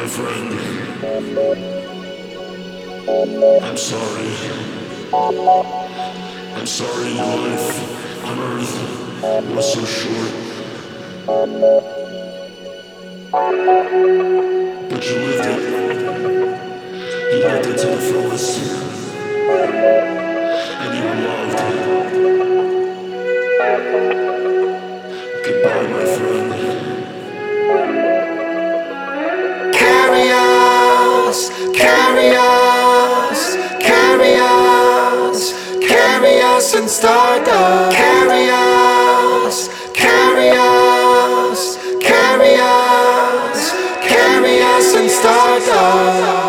my friend. I'm sorry. I'm sorry your life on Earth was so short. But you lived it. You lived it to the fullest. And you were loved. Goodbye, my friend. Carry us, carry us, carry us, carry us in stardust. Carry us, carry us, carry us, carry us in stardust.